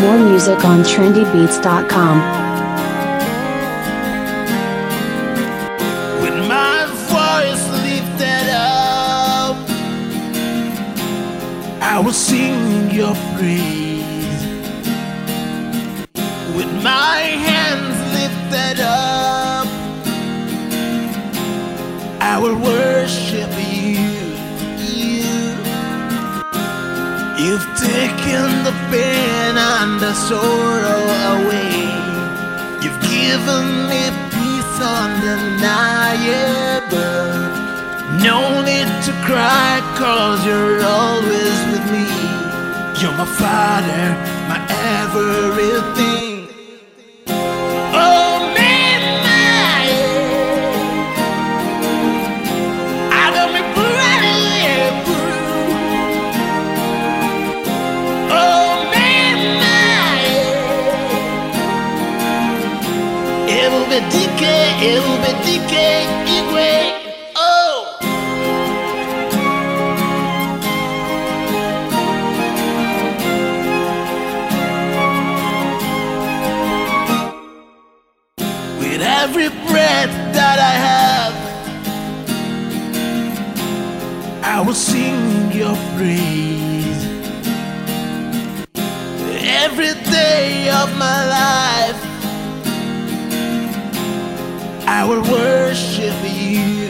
More music on trendybeats.com. With my voice lifted up, I will sing your praise. With my hands lifted up, I will worship you. You've taken the pain and the sorrow away. You've given me peace undeniable. No need to cry, 'cause you're always with me. You're my father, my everything. Oh, man, I got me it will be decay, igwe. Oh, with every breath that I have, I will sing your praise. Every day of my life, I will worship you.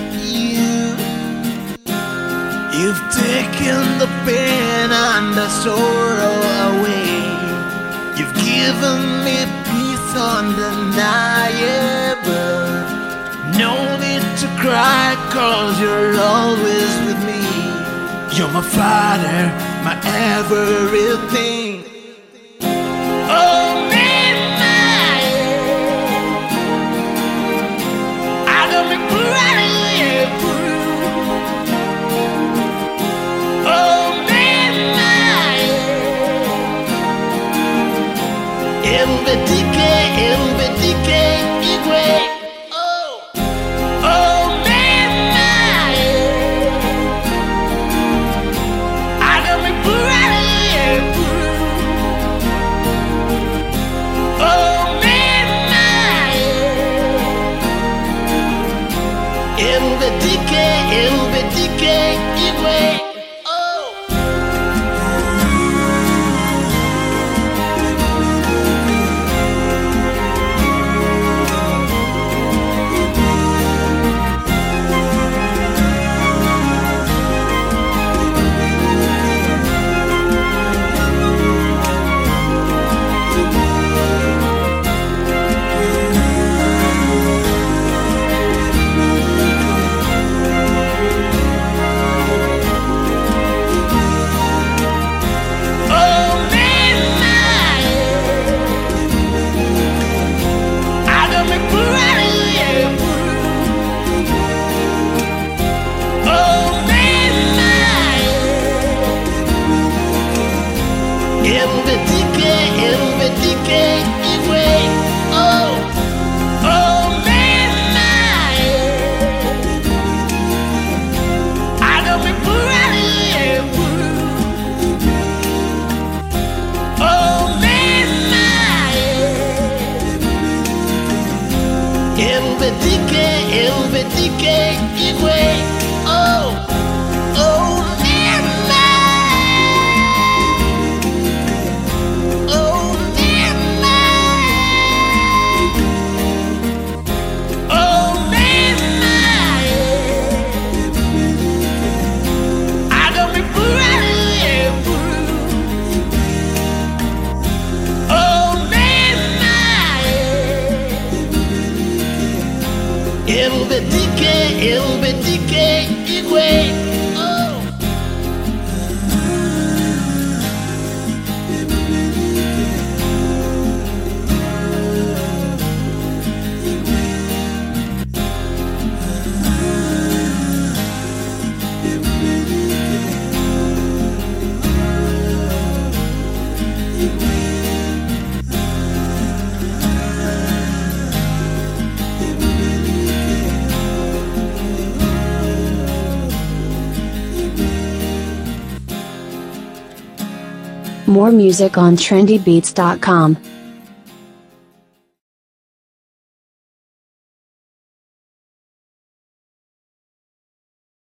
You've taken the pain and the sorrow away. You've given me peace undeniable. No need to cry, 'cause you're always with me. You're my father, my everything. Oh, man, I got me running through. Oh, man, it'll be decay, igwe. Oh, oh, man, I got me running through. Oh, man, it'll be decay, igwe. Oh, it'll be decay, igwe. Oh, oh, man, I got me running through. Oh, man, it'll be decay, igwe. Oh, oh, man. It'll be decay, igwe. Oh, More music on trendybeats.com.